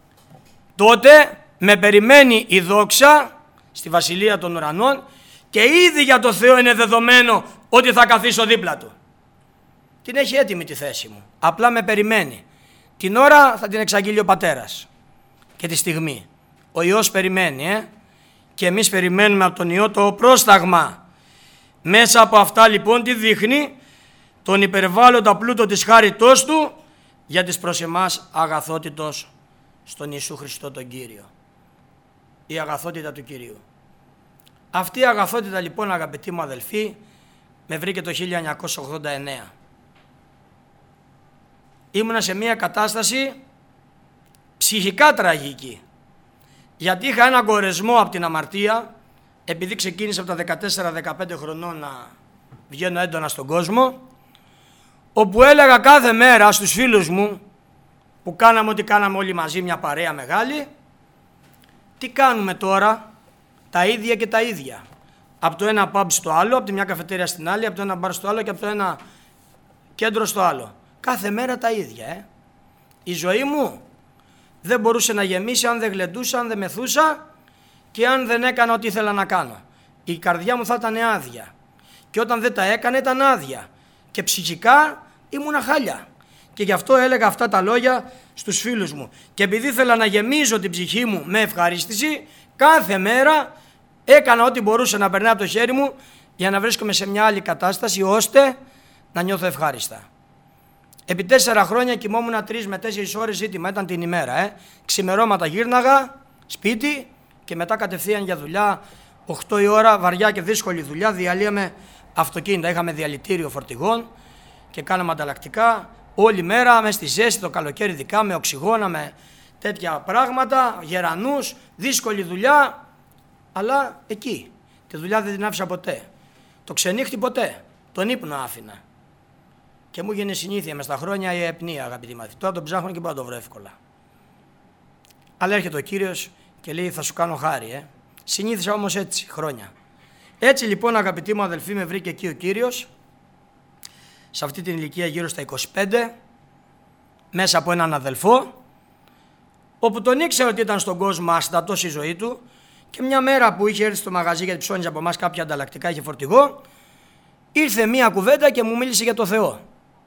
τότε με περιμένει η δόξα στη Βασιλεία των Ουρανών, και ήδη για το Θεό είναι δεδομένο ότι θα καθίσω δίπλα του. Την έχει έτοιμη τη θέση μου. Απλά με περιμένει. Την ώρα θα την εξαγγείλει ο Πατέρας. Και τη στιγμή. Ο Υιός περιμένει, και εμείς περιμένουμε από τον Υιό το πρόσταγμα. Μέσα από αυτά λοιπόν τι δείχνει? Τον υπερβάλλοντα πλούτο της χάριτός του για τις προς εμάς αγαθότητος στον Ιησού Χριστό τον Κύριο. Η αγαθότητα του Κυρίου. Αυτή η αγαθότητα λοιπόν, αγαπητοί μου αδελφοί, με βρήκε το 1989. Ήμουνα σε μια κατάσταση ψυχικά τραγική. Γιατί είχα έναν κορεσμό από την αμαρτία, επειδή ξεκίνησα από τα 14-15 χρονών να βγαίνω έντονα στον κόσμο, όπου έλεγα κάθε μέρα στους φίλους μου, που κάναμε ό,τι κάναμε όλοι μαζί, μια παρέα μεγάλη, τι κάνουμε τώρα? Τα ίδια και τα ίδια. Από το ένα pub στο άλλο, από τη μια καφετέρια στην άλλη, από το ένα μπαρ στο άλλο και από το ένα κέντρο στο άλλο. Κάθε μέρα τα ίδια. Η ζωή μου δεν μπορούσε να γεμίσει αν δεν γλεντούσα, αν δεν μεθούσα και αν δεν έκανα ό,τι ήθελα να κάνω. Η καρδιά μου θα ήταν άδεια. Και όταν δεν τα έκανα ήταν άδεια. Και ψυχικά ήμουνα χάλια. Και γι' αυτό έλεγα αυτά τα λόγια στους φίλους μου. Και επειδή ήθελα να γεμίζω την ψυχή μου με ευχαρίστηση, κάθε μέρα έκανα ό,τι μπορούσε να περνάει από το χέρι μου για να βρίσκομαι σε μια άλλη κατάσταση, ώστε να νιώθω ευχάριστα. Επί 4 χρόνια κοιμόμουν 3 με 4 ώρες ζήτημα, ήταν την ημέρα. Ξημερώματα γύρναγα σπίτι και μετά κατευθείαν για δουλειά. 8 η ώρα, βαριά και δύσκολη δουλειά, διαλύαμε αυτοκίνητα. Είχαμε διαλυτήριο φορτηγών και κάναμε ανταλλακτικά. Όλη μέρα με στη ζέστη, το καλοκαίρι ειδικά, με οξυγόνα, με τέτοια πράγματα, γερανούς, δύσκολη δουλειά. Αλλά εκεί. Τη δουλειά δεν την άφησα ποτέ. Το ξενύχτη ποτέ. Τον ύπνο άφηνα. Και μου έγινε συνήθεια μες στα χρόνια η αϊπνία, αγαπητοί μαθητές. Τώρα τον ψάχνω και μπορώ να το βρω εύκολα. Αλλά έρχεται ο Κύριος και λέει: θα σου κάνω χάρη. Συνήθισα όμως έτσι χρόνια. Έτσι λοιπόν, αγαπητοί μου αδελφοί, με βρήκε εκεί ο Κύριος, σε αυτή την ηλικία γύρω στα 25, μέσα από έναν αδελφό, όπου τον ήξερα ότι ήταν στον κόσμο άστατος η ζωή του, και μια μέρα που είχε έρθει στο μαγαζί γιατί ψώνιζε από εμάς κάποια ανταλλακτικά, είχε φορτηγό, ήρθε μία κουβέντα και μου μίλησε για το Θεό.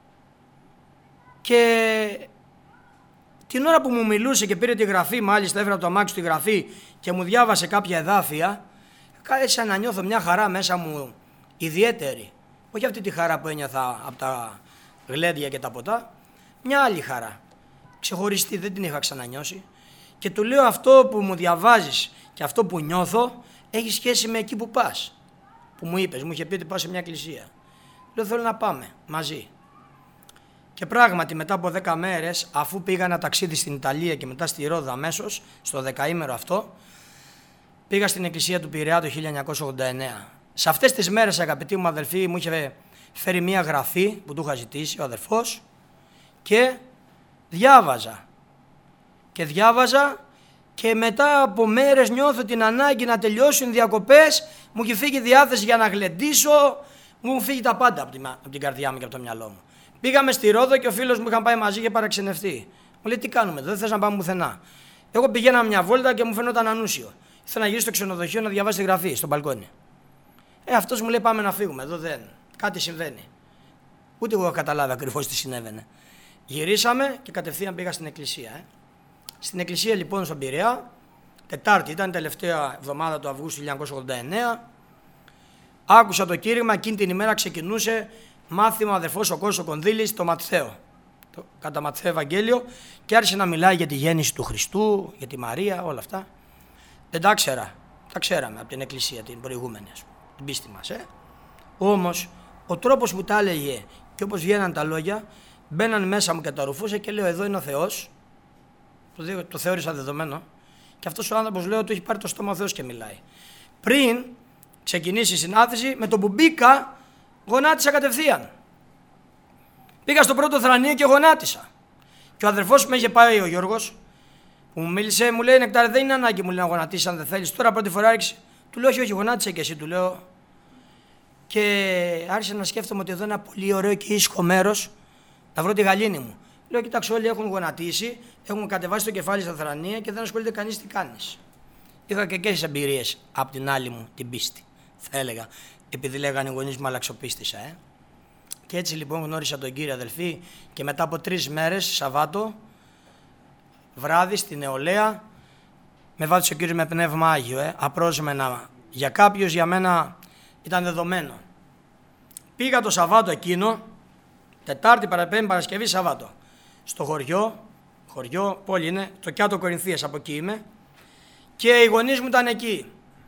Και την ώρα που μου μιλούσε και πήρε τη γραφή, μάλιστα έφερα το αμάξι στη γραφή και μου διάβασε κάποια εδάφια, κάθισα να νιώθω μια χαρά μέσα μου ιδιαίτερη. Όχι αυτή τη χαρά που ένιωθα από τα γλέντια και τα ποτά, μια άλλη χαρά. Ξεχωριστή, δεν την είχα ξανανιώσει. Και του λέω αυτό που μου διαβάζεις και αυτό που νιώθω έχει σχέση με εκεί που πας. Που μου είπες, μου είχε πει ότι πάω σε μια εκκλησία. Λέω θέλω να πάμε μαζί. Και πράγματι μετά από 10 μέρες, αφού πήγα ένα ταξίδι στην Ιταλία και μετά στη Ρόδο αμέσως, στο δεκαήμερο αυτό, πήγα στην εκκλησία του Πειραιά το 1989. Σε αυτές τις μέρες, αγαπητοί μου αδελφοί, μου είχε φέρει μια γραφή που του είχα ζητήσει ο αδερφός και διάβαζα. Και μετά από μέρες νιώθω την ανάγκη να τελειώσουν οι διακοπές, μου είχε φύγει διάθεση για να γλεντήσω, μου φύγει τα πάντα από την καρδιά μου και από το μυαλό μου. Πήγαμε στη Ρόδο και ο φίλος μου είχαν πάει μαζί και παραξενευτεί. Μου λέει τι κάνουμε εδώ, δεν θες να πάμε πουθενά. Εγώ πηγαίνα μια βόλτα και μου φαινόταν ανούσιο. Ήθελα να γυρίσω στο ξενοδοχείο να διαβάσει τη γραφή στο μπαλκόνι. Αυτός μου λέει πάμε να φύγουμε, εδώ δεν, κάτι συμβαίνει. Ούτε εγώ καταλάβει ακριβώς τι συνέβαινε. Γυρίσαμε και κατευθείαν πήγα στην εκκλησία. Στην εκκλησία λοιπόν στον Πειραιά, Τετάρτη ήταν η τελευταία εβδομάδα του Αυγούστου 1989, άκουσα το κήρυγμα, εκείνη την ημέρα ξεκινούσε μάθημα ο αδερφός ο Κώστος Κονδύλης, το Ματθαίο, κατά Ματθαίο Ευαγγέλιο και άρχισε να μιλάει για τη γέννηση του Χριστού, για τη Μαρία, όλα αυτά. Δεν τα ξέρα, τα ξέραμε από την εκκλησία την προηγούμενη, την πίστη μας. Όμως ο τρόπος που τα έλεγε και όπως βγαίναν τα λόγια, μπαίναν μέσα μου και τα ρουφούσε και λέω εδώ είναι ο Θεός. Το θεώρησα δεδομένο. Και αυτός ο άνθρωπος, λέω, του έχει πάρει το στόμα ο Θεός και μιλάει. Πριν ξεκινήσει η συνάθηση, με το που μπήκα, γονάτισα κατευθείαν. Πήγα στο πρώτο θρανείο και γονάτισα. Και ο αδερφός που με είχε πάει, ο Γιώργος, που μου μίλησε, μου λέει: Νεκτάρε, δεν είναι ανάγκη μου λέει, να γονατίσεις αν δεν θέλεις. Τώρα πρώτη φορά άρχισε. Του λέω: Όχι, γονάτισε και εσύ, του λέω. Και άρχισε να σκέφτομαι ότι εδώ είναι ένα πολύ ωραίο και ήσυχο μέρος να βρω τη γαλήνη μου. Λέω: Κοιτάξτε, όλοι έχουν γονατίσει, έχουν κατεβάσει το κεφάλι στα θρανία και δεν ασχολείται κανείς τι κάνεις. Είχα και εκείνες εμπειρίες από την άλλη μου την πίστη, θα έλεγα, επειδή λέγανε οι γονείς μου αλλαξοπίστησα. Και έτσι λοιπόν γνώρισα τον Κύριο, αδελφοί, και μετά από 3 μέρες, Σαββάτο, βράδυ στη νεολαία, με βάτησε ο Κύριος με πνεύμα Άγιο, απρόσμενα για κάποιους, για μένα ήταν δεδομένο. Πήγα το Σαββάτο εκείνο, Τετάρτη, Παραπέμπτη, Παρασκευή, Σαββάτο, στο χωριό, πόλη είναι, το Κιάτο Κορινθίας, από εκεί είμαι, και οι γονείς μου ήταν εκεί.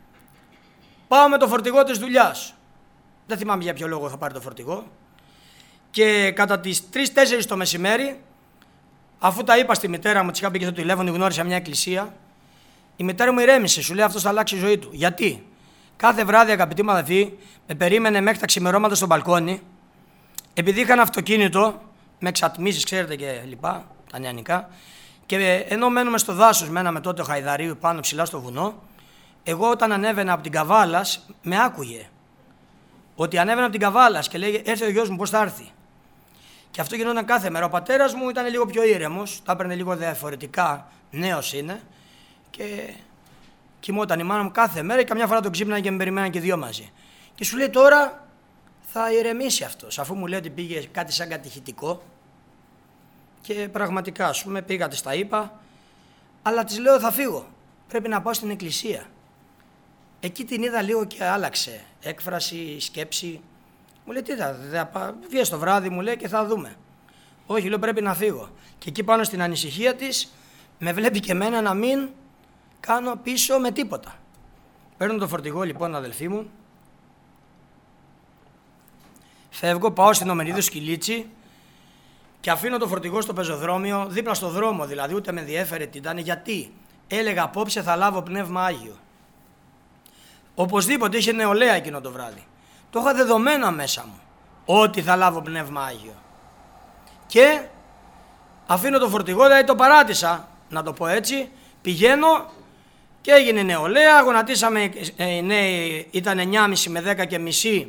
Πάω με το φορτηγό της δουλειάς. Δεν θυμάμαι για ποιο λόγο είχα πάρει το φορτηγό. Και κατά τις 3-4 το μεσημέρι, αφού τα είπα στη μητέρα μου, της είχα πει και στο τηλέφωνο, γνώρισα μια εκκλησία, η μητέρα μου ηρέμησε, σου λέει αυτός θα αλλάξει η ζωή του. Γιατί? Κάθε βράδυ, αγαπητοί μου αδελφοί, με περίμενε μέχρι τα ξημερώματα στο μπαλκόνι, επειδή είχαν αυτοκίνητο, με εξατμίσεις, ξέρετε και λοιπά, τα νεανικά, και ενώ μένουμε στο δάσος, μέναμε τότε ο Χαϊδαρίου πάνω ψηλά στο βουνό, εγώ όταν ανέβαινα από την Καβάλας, με άκουγε. Ότι ανέβαινα από την Καβάλας και λέει: Έρθει ο γιος μου, πώς θα έρθει. Και αυτό γινόταν κάθε μέρα. Ο πατέρας μου ήταν λίγο πιο ήρεμος, τα έπαιρνε λίγο διαφορετικά, νέος είναι, και κοιμόταν η μάνα μου κάθε μέρα και καμιά φορά τον ξύπνανε και με περιμέναν και 2 μαζί. Και σου λέει τώρα θα ηρεμήσει αυτός, αφού μου λέει ότι πήγε κάτι σαν κατηχητικό. Και πραγματικά, ας πούμε, πήγα, της τα είπα, αλλά της λέω θα φύγω. Πρέπει να πάω στην εκκλησία. Εκεί την είδα λίγο και άλλαξε. Έκφραση, σκέψη. Μου λέει τι θα βγες το βράδυ, μου λέει, και θα δούμε. Όχι, λέω πρέπει να φύγω. Και εκεί πάνω στην ανησυχία της με βλέπει και εμένα να μην κάνω πίσω με τίποτα. Παίρνω το φορτηγό λοιπόν, αδελφοί μου. Φεύγω, πάω στην Ομενίδου Σκυλίτσι και αφήνω το φορτηγό στο πεζοδρόμιο, δίπλα στο δρόμο δηλαδή, ούτε με ενδιέφερε τι ήταν, γιατί έλεγα απόψε θα λάβω πνεύμα Άγιο. Οπωσδήποτε είχε νεολαία εκείνο το βράδυ. Το είχα δεδομένα μέσα μου, ότι θα λάβω πνεύμα Άγιο. Και αφήνω το φορτηγό, δηλαδή το παράτησα, να το πω έτσι, πηγαίνω και έγινε νεολαία, γονατίσαμε, νέοι, ήταν 9.30 με 10.30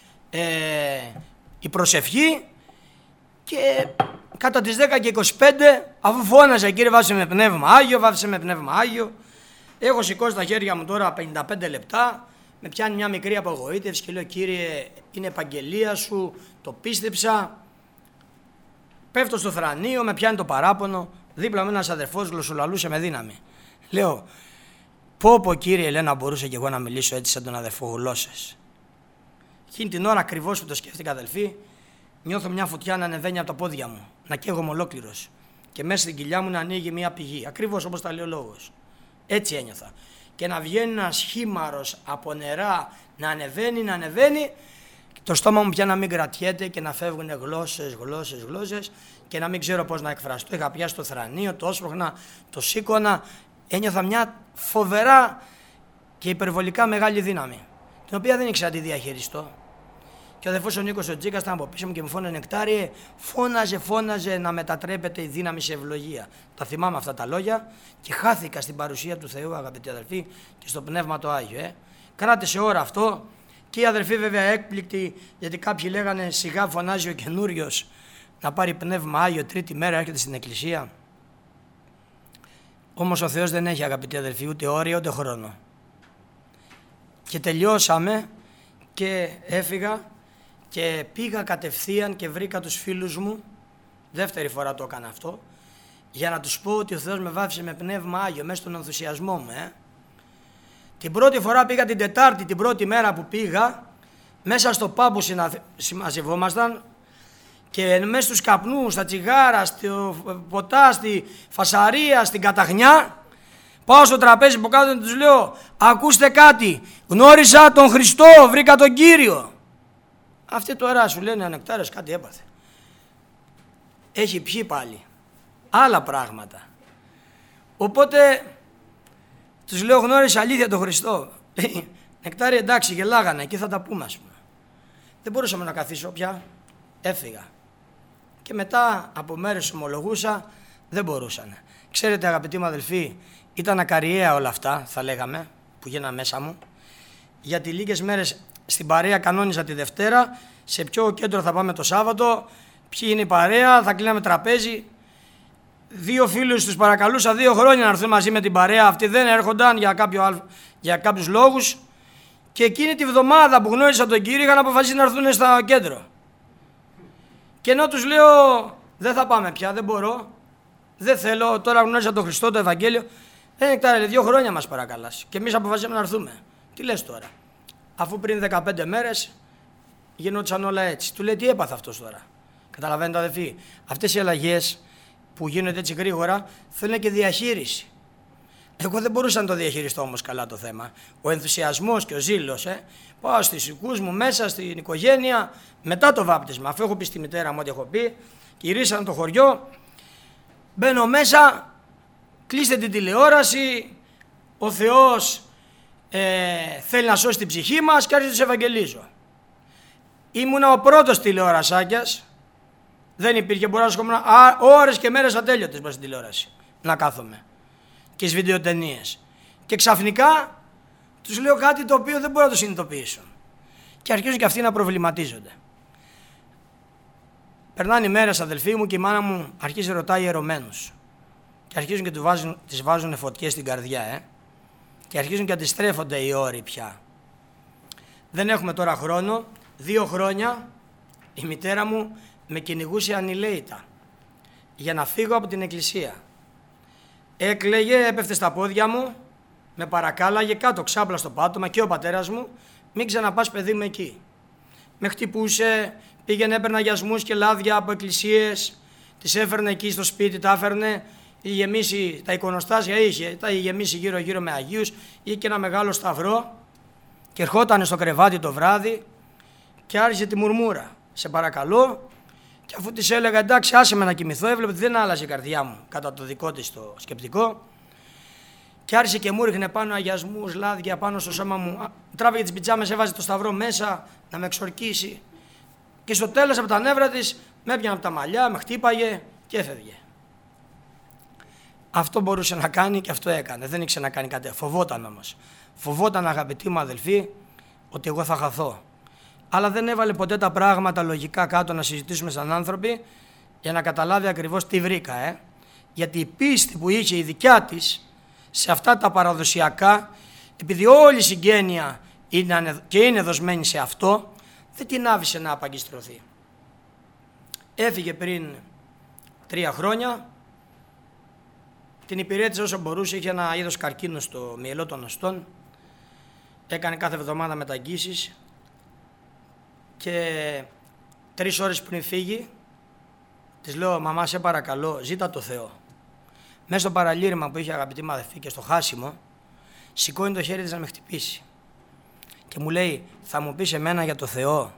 η προσευχή και κατά τις 10:25 αφού φώναζε κύριε βάφησε με πνεύμα Άγιο, βάφησε με πνεύμα Άγιο, έχω σηκώσει τα χέρια μου τώρα 55 λεπτά, με πιάνει μια μικρή απογοήτευση και λέω κύριε είναι επαγγελία σου, το πίστεψα, πέφτω στο θρανείο, με πιάνει το παράπονο, δίπλα με ένας αδερφός γλωσσολαλούσε με δύναμη. Λέω πω κύριε λέει να μπορούσα και εγώ να μιλήσω έτσι σαν τον αδερφό γλώσσες. Εκείνη την ώρα ακριβώς που το σκέφτηκα αδελφοί, νιώθω μια φωτιά να ανεβαίνει από τα πόδια μου, να καίγομαι ολόκληρος. και μέσα στην κοιλιά μου να ανοίγει μια πηγή. Ακριβώς όπως τα λέει ο λόγος. Έτσι ένιωθα. Και να βγαίνει ένας χήμαρος από νερά, να ανεβαίνει, το στόμα μου πια να μην κρατιέται και να φεύγουν γλώσσες και να μην ξέρω πώς να εκφραστώ. Είχα πιάσει το θρανίο, το όσπρωχνα, το σήκωνα. Ένιωθα μια φοβερά και υπερβολικά μεγάλη δύναμη, την οποία δεν ήξερα να τη διαχειριστώ. Και ο αδερφός ο Νίκος ο Τζίκας ήταν από πίσω μου και μου φώναζε Νεκτάριε, φώναζε να μετατρέπεται η δύναμη σε ευλογία. Τα θυμάμαι αυτά τα λόγια και χάθηκα στην παρουσία του Θεού, αγαπητοί αδελφοί, και στο Πνεύμα το Άγιο. Κράτησε ώρα αυτό και οι αδελφοί βέβαια έκπληκτοι, γιατί κάποιοι λέγανε σιγά φωνάζει ο καινούριος να πάρει Πνεύμα Άγιο, τρίτη μέρα έρχεται στην εκκλησία. Όμως ο Θεός δεν έχει, αγαπητοί αδελφοί, ούτε όρια ούτε χρόνο. Και τελειώσαμε και έφυγα και πήγα κατευθείαν και βρήκα τους φίλους μου, δεύτερη φορά το έκανα αυτό, για να τους πω ότι ο Θεός με βάφησε με Πνεύμα Άγιο μέσα στον ενθουσιασμό μου. Την πρώτη φορά πήγα την Τετάρτη, την πρώτη μέρα που πήγα, μέσα στο pub που συμμαζευόμασταν και μέσα στους καπνούς, στα τσιγάρα, στο ποτά, στη φασαρία, στην καταχνιά, πάω στο τραπέζι που κάτω και τους λέω ακούστε κάτι, γνώρισα τον Χριστό, βρήκα τον Κύριο. Αυτοί τώρα σου λένε Νεκτάριος κάτι έπαθε. Έχει πιει πάλι άλλα πράγματα. Οπότε τους λέω γνώρισα αλήθεια τον Χριστό. Νεκτάρι εντάξει γελάγανε, εκεί θα τα πούμε ας πούμε. Δεν μπορούσαμε να καθίσω πια, έφυγα. Και μετά από μέρες ομολογούσα, δεν μπορούσαν. Ξέρετε αγαπητοί μου αδελφοί, ήταν ακαριαία όλα αυτά θα λέγαμε που γίνανε μέσα μου. Γιατί λίγες μέρες στην παρέα κανόνιζα τη Δευτέρα, σε ποιο κέντρο θα πάμε το Σάββατο, ποιοι είναι η παρέα, θα κλείναμε τραπέζι. 2 φίλους τους παρακαλούσα 2 χρόνια να έρθουν μαζί με την παρέα, αυτοί δεν έρχονταν για κάποιους λόγους. Και εκείνη τη βδομάδα που γνώρισα τον Κύριο είχαν αποφασίσει να έρθουν στο κέντρο. Και ενώ τους λέω δεν θα πάμε πια, δεν μπορώ, δεν θέλω, τώρα γνώρισα τον Χριστό, το Ευαγγέλιο. Νεκτάρε, 2 χρόνια μας παρακαλάς και εμείς αποφασίσαμε να έρθουμε. Τι λες τώρα, αφού πριν 15 μέρες γινόντουσαν όλα έτσι. Του λέει τι έπαθε αυτός τώρα. Καταλαβαίνετε αδελφοί, αυτές οι αλλαγές που γίνονται έτσι γρήγορα θέλουν και διαχείριση. Εγώ δεν μπορούσα να το διαχειριστώ όμως καλά το θέμα. Ο ενθουσιασμός και ο ζήλος. Πάω στους οικούς μου μέσα, στην οικογένεια, μετά το βάπτισμα. Αφού έχω πει στη μητέρα μου ό,τι έχω πει, γυρίσαν το χωριό, μπαίνω μέσα, κλείστε την τηλεόραση, ο Θεός θέλει να σώσει την ψυχή μας και άρχισε τους ευαγγελίζω. Ήμουνα ο πρώτος τηλεορασάκιας, δεν υπήρχε, μπορώ να σκομμένω ώρες και μέρες ατέλειωτες μέσα στην τηλεόραση, να κάθομαι και στις βιντεοτενίες. Και ξαφνικά τους λέω κάτι το οποίο δεν μπορώ να το συνειδητοποιήσω. Και αρχίζουν και αυτοί να προβληματίζονται. Περνάνε οι μέρες αδελφοί μου και η μάνα μου αρχίζει να ρωτάει ιερωμένους. Και αρχίζουν και τις βάζουν φωτιές στην καρδιά. Και αρχίζουν και αντιστρέφονται οι όροι πια. Δεν έχουμε τώρα χρόνο. 2 χρόνια η μητέρα μου με κυνηγούσε ανηλαίητα για να φύγω από την εκκλησία. Έκλαιγε, έπεφτε στα πόδια μου, με παρακάλαγε κάτω ξάπλα στο πάτωμα και ο πατέρας μου, μην ξαναπάς παιδί μου εκεί. Με χτυπούσε, πήγαινε, έπαιρνα γιασμούς και λάδια από εκκλησίες, τις έφερνε εκεί στο σπίτι, τα έφερνε, είχε γεμίσει τα εικονοστάσια, τα είχε γεμίσει γύρω-γύρω με Αγίους, είχε και ένα μεγάλο σταυρό και ερχόταν στο κρεβάτι το βράδυ και άρχισε τη μουρμούρα. Σε παρακαλώ. Και αφού της έλεγα εντάξει άσε με να κοιμηθώ, έβλεπε ότι δεν άλλαζε η καρδιά μου κατά το δικό της το σκεπτικό και άρχισε και μου ρίχνε πάνω αγιασμούς, λάδια πάνω στο σώμα μου, τράβηγε τις πιτζάμες, έβαζε το σταυρό μέσα να με εξορκίσει και στο τέλος από τα νεύρα της με έπιανε από τα μαλλιά, με χτύπαγε και έφευγε. Αυτό μπορούσε να κάνει και αυτό έκανε, δεν ήξερε να κάνει κάτι, φοβόταν όμως. Φοβόταν αγαπητοί μου αδελφοί ότι εγώ θα χαθώ. Αλλά δεν έβαλε ποτέ τα πράγματα λογικά κάτω να συζητήσουμε σαν άνθρωποι για να καταλάβει ακριβώς τι βρήκα. Γιατί η πίστη που είχε η δικιά της σε αυτά τα παραδοσιακά, επειδή όλη η συγγένεια είναι δοσμένη σε αυτό, δεν την άφησε να απαγκιστρωθεί. Έφυγε πριν 3 χρόνια, την υπηρέτησε όσο μπορούσε, είχε ένα είδος καρκίνο στο μυελό των οστών, έκανε κάθε εβδομάδα μεταγγίσεις. Και 3 ώρες πριν φύγει, Της λέω, μαμά, σε παρακαλώ, ζήτα το Θεό. Μέσα στο παραλήρημα που είχε, αγαπητή μου αδερφή, και στο χάσιμο, σηκώνει το χέρι της να με χτυπήσει. Και μου λέει, θα μου πεις εμένα για το Θεό?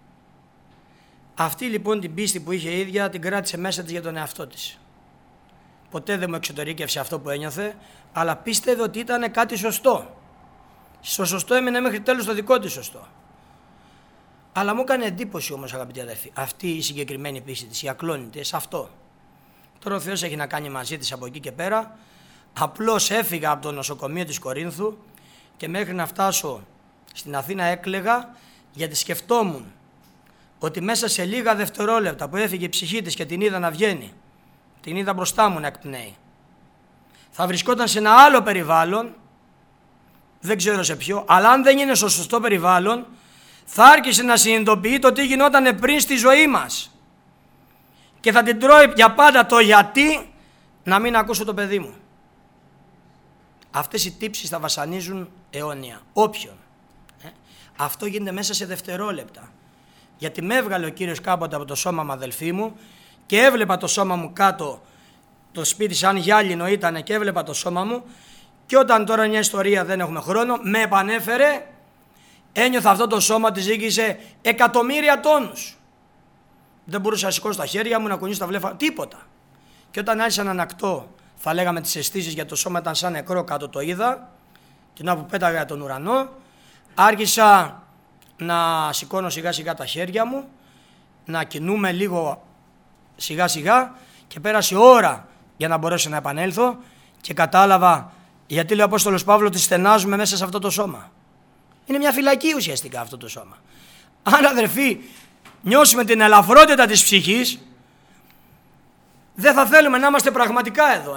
Αυτή λοιπόν την πίστη που είχε η ίδια την κράτησε μέσα της για τον εαυτό της. Ποτέ δεν μου εξωτερήκευσε αυτό που ένιωθε, αλλά πίστευε ότι ήταν κάτι σωστό. Στο σωστό έμεινε μέχρι τέλος το δικό της σωστό. Αλλά μου έκανε εντύπωση όμως, αγαπητοί αδερφοί, αυτή η συγκεκριμένη πίστη της, η ακλόνητη, σε αυτό. Τώρα ο Θεός έχει να κάνει μαζί της από εκεί και πέρα. Απλώς έφυγα από το νοσοκομείο της Κορίνθου και μέχρι να φτάσω στην Αθήνα έκλαιγα, γιατί σκεφτόμουν ότι μέσα σε λίγα δευτερόλεπτα που έφυγε η ψυχή της και την είδα να βγαίνει, την είδα μπροστά μου να εκπνέει, θα βρισκόταν σε ένα άλλο περιβάλλον, δεν ξέρω σε ποιο, αλλά αν δεν είναι στο σωστό περιβάλλον, θα άρχισε να συνειδητοποιεί το τι γινόταν πριν στη ζωή μας. Και θα την τρώει για πάντα το γιατί να μην ακούσω το παιδί μου. Αυτές οι τύψεις θα βασανίζουν αιώνια. Όποιον. Αυτό γίνεται μέσα σε δευτερόλεπτα. Γιατί με έβγαλε ο Κύριος κάποτε από το σώμα μου, αδελφοί μου, και έβλεπα το σώμα μου κάτω, το σπίτι σαν γυάλινο ήταν και έβλεπα το σώμα μου, και όταν τώρα μια ιστορία, δεν έχουμε χρόνο, με επανέφερε, ένιωθα αυτό το σώμα ότι ζύγιζε εκατομμύρια τόνους. Δεν μπορούσα να σηκώσω τα χέρια μου, να κουνήσω τα βλέφαρα, τίποτα. Και όταν άρχισα να ανακτώ, θα λέγαμε, τις αισθήσεις, για το σώμα ήταν σαν νεκρό κάτω, το είδα, την ώρα που πέταγα τον ουρανό, άρχισα να σηκώνω σιγά σιγά τα χέρια μου, να κινούμε λίγο σιγά σιγά, και πέρασε ώρα για να μπορέσω να επανέλθω και κατάλαβα γιατί, λέει ο Απόστολος Παύλος, ότι στενάζουμε μέσα σε αυτό το σώμα. Είναι μια φυλακή ουσιαστικά αυτό το σώμα. Αν, αδερφοί, νιώσουμε την ελαφρότητα της ψυχής, δεν θα θέλουμε να είμαστε πραγματικά εδώ,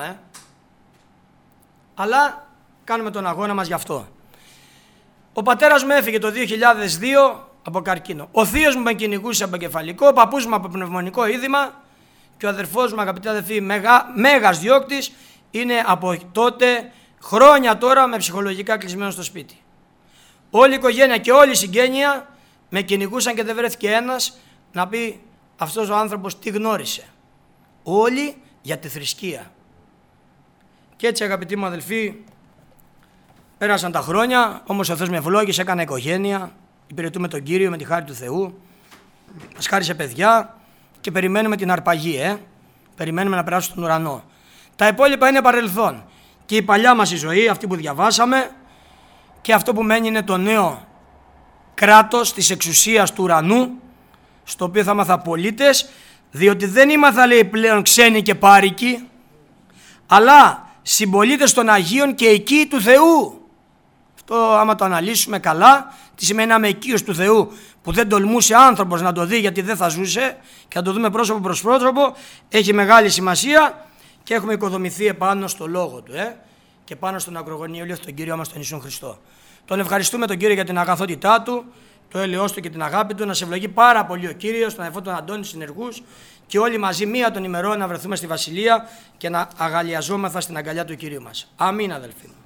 αλλά κάνουμε τον αγώνα μας γι' αυτό. Ο πατέρας μου έφυγε το 2002 από καρκίνο. Ο θείος μου με κυνηγούσε από εγκεφαλικό, ο παππούς μου από πνευμονικό είδημα, και ο αδερφός μου, αγαπητοί αδερφοί, μέγας διώκτης, είναι από τότε, χρόνια τώρα, με ψυχολογικά κλεισμένο στο σπίτι. Όλη η οικογένεια και όλη η συγγένεια με κυνηγούσαν και δεν βρέθηκε ένας να πει αυτός ο άνθρωπος τι γνώρισε. Όλοι για τη θρησκεία. Και έτσι, αγαπητοί μου αδελφοί, πέρασαν τα χρόνια, όμως ο Θεός με ευλόγησε, έκανα οικογένεια, υπηρετούμε τον Κύριο με τη χάρη του Θεού, μας χάρισε παιδιά και περιμένουμε την αρπαγή, περιμένουμε να περάσουμε στον ουρανό. Τα υπόλοιπα είναι παρελθόν. Και η παλιά μας η ζωή, αυτή που διαβάσαμε, και αυτό που μένει είναι το νέο κράτος της εξουσίας του ουρανού, στο οποίο θα ήμαθα πολίτες, διότι δεν ήμαθα, λέει, πλέον ξένοι και πάρικοι, αλλά συμπολίτες των Αγίων και οικοί του Θεού. Αυτό, άμα το αναλύσουμε καλά, τι σημαίνει να είμαι οικείος του Θεού, που δεν τολμούσε άνθρωπος να το δει γιατί δεν θα ζούσε, και θα το δούμε πρόσωπο προς πρόσωπο, έχει μεγάλη σημασία, και έχουμε οικοδομηθεί επάνω στο Λόγο Του και πάνω στον ακρογωνίο ηλίου, τον Κύριο μας τον Ιησού Χριστό. Τον ευχαριστούμε τον Κύριο για την αγαθότητά Του, το έλεος Του και την αγάπη Του. Να σε ευλογεί πάρα πολύ ο Κύριος, τον αδερφό τον Αντώνη, συνεργούς, και όλοι μαζί μία των ημερών να βρεθούμε στη Βασιλεία και να αγαλιαζόμεθα στην αγκαλιά του Κυρίου μας. Αμήν, αδελφοί μου.